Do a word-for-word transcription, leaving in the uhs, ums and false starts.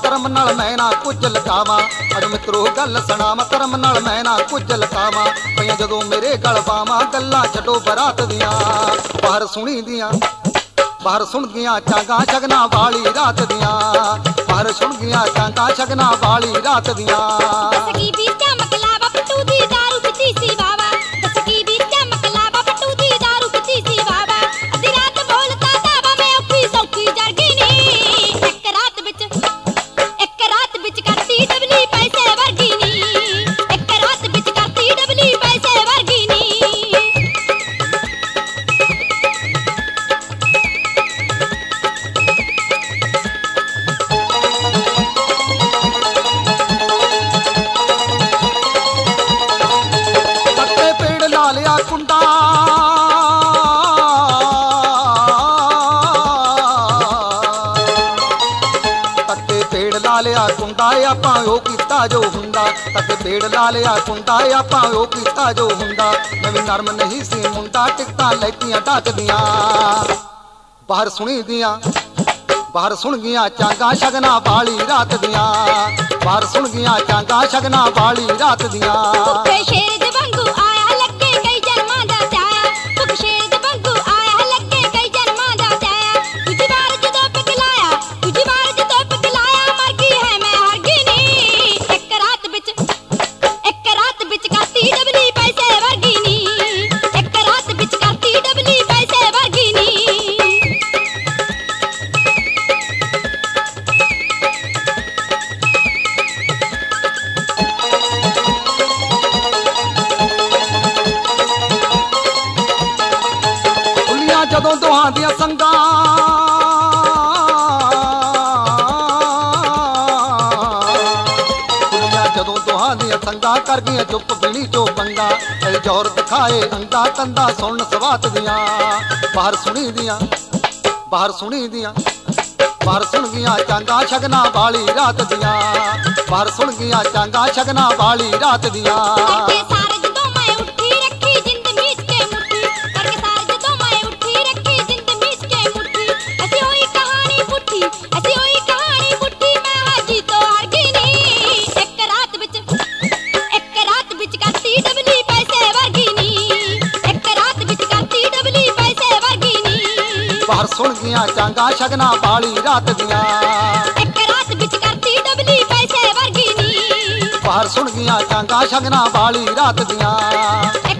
करम नाल मैं ना कुछ लकावां। अज मित्रो गल सुणावां करम नाल मैं ना कुछ लकावां। पईयां जदों मेरे गल पावां गल्लां छड्डो बरात दियां। बाहर सुणी दियां बाहर सुण गियां चांगा शगना वाली रात दियां। बाहर सुण गियां चांगा शगना वाली रात दियां। दसकी भी चमक लावा पटू दी दारू पीती सी बाबा। दसकी भी चमक लावा पटू दी दारू पीती सी बाबा। अद्धी रात बोलता दावा मैं औखी सौखी जरगी नी। एक रात विच एक रात विच करती डबली पैसे वर्गी नी। एक रात विच करती डबली पैसे वर्गी नी। कुंडा तक्के पेड़ ला लिया कुंडा आपां ओ कीता जो हुंदा। तक्के पेड़ ला लिया कुंडा आपां ओ कीता जो हुंदा। मैं भी नरम नहीं सी मुंडा टिकटां लैतियां ढकदियां। बाहर सुणी दियां बाहर सुण गियां चांगा शगना वाली रात दियां। बाहर सुण गियां चांगा शगना वाली रात दियां। भुखे शेर दे वांगू आया लगे कई जन्मां दा चाया। भुखे शेर दे वांगू आया लगे कई जन्मां दा चाया। दूजी बार जदों पिघलाया दूजी बार जदों पिघलाया मर गई है मैं हरगी नी। एक रात विच एक रात विच करती डबली पैसे वर्गी नी। एक रात विच करती डबली पैसे वर्गी नी। जदों दोहां दियां संगां कुड़ियां जदों दोहां दियां संगां कर गईयां चुप बीड़ी चो पंगा। ए जोर दिखाए अंगा कंधा सुन सवात दियां। बाहर सुणी दियां बाहर सुणी दियां बाहर सुण गियां चांगा शगना वाली रात दियां। बाहर सुण गियां चांगा शगना वाली रात दियां। बाहर सुण गियां चांगा शगना वाली रात दियां। एक रात विच करती डबली पैसे वर्गी नी। बाहर सुण गियां चांगा शगना वाली रात दियां।